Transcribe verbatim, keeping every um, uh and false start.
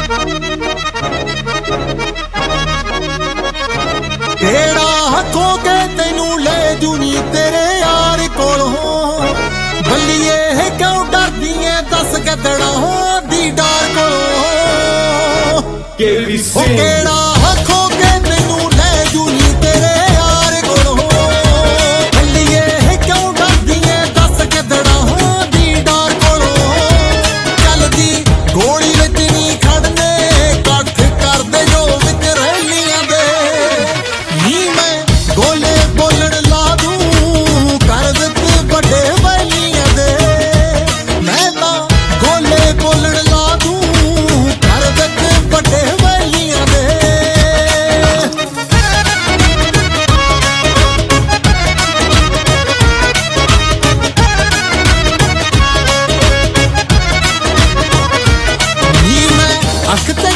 ਕਿਹੜਾ ਹੱਥੋਂ ਕੇ ਤੈਨੂੰ ਲੈ ਜੂ ਨੀ ਤੇਰੇ ਯਾਰ ਕੋਲੋਂ। ਬੱਲੀਏ ਕਿਉਂ ਡਰਦੀ ਐ ਦੱਸ ਗੱਦੜਾਂ ਦੀ ਡਾਰ ਕੋਲੋਂ। ਉਹ ਕਿਹੜਾ ਹੱਥੋਂ ਕੇ ਤੈਨੂੰ ਲੈ ਜੂ ਨੀ ਤੇਰੇ ਯਾਰ ਕੋਲੋਂ। ਬੱਲੀਏ ਕਿਉਂ ਡਰਦੀ ਐ ਦੱਸ ਗੱਦੜਾਂ ਦੀ ਡਾਰ ਕੋਲੋਂ। ਚੱਲਦੀ ਗੋਲੀ ਵਿੱਚ ਨੀ ਖੜਨੇ ਕੱਠ ਕਰਦੇ ਜੋ ਵਿੱਚ ਰਹਿਲੀਆਂ ਦੇ। ਨੀ ਮੈਂ ਗੋਲੇ ਬੋਲਣ ਲਾ ਦੂੰ ਕਰ ਦਿੱਤੇ ਵੱਡੇ ਵੈਲੀਆਂ ਦੇ। ਮੈਂ ਤਾਂ ਗੋਲੇ ਬੋਲਣ ਲਾ ਦੂੰ ਕਰ ਦਿੱਤੇ ਵੱਡੇ ਵੈਲੀਆਂ ਦੇ। ਨੀ ਮੈਂ ਅੱਖ